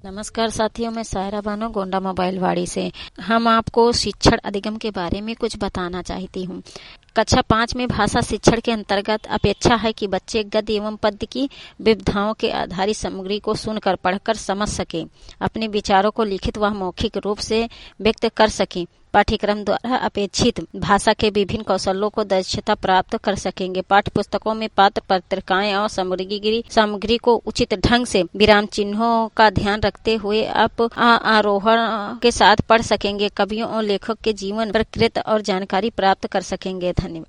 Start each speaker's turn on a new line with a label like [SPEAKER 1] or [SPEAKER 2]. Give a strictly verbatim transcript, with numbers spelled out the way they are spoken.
[SPEAKER 1] नमस्कार साथियों, मैं सायरा बानो गोंडा मोबाइल वाड़ी से। हम आपको शिक्षण अधिगम के बारे में कुछ बताना चाहती हूँ। कक्षा पाँच में भाषा शिक्षण के अंतर्गत अपेक्षा है कि बच्चे गद्य एवं पद्य की विविधताओं के आधारित सामग्री को सुनकर पढ़कर समझ सकें, अपने विचारों को लिखित व मौखिक रूप से व्यक्त कर सकें, पाठ्यक्रम द्वारा अपेक्षित भाषा के विभिन्न कौशलों को दक्षता प्राप्त कर सकेंगे। पाठ्य पुस्तकों में पात्र पत्रिकाएं और सामग्री सामग्री को उचित ढंग से विराम चिन्हों का ध्यान रखते हुए अप आरोहण के साथ पढ़ सकेंगे। कवियों और लेखक के जीवन प्रकृत और जानकारी प्राप्त कर सकेंगे।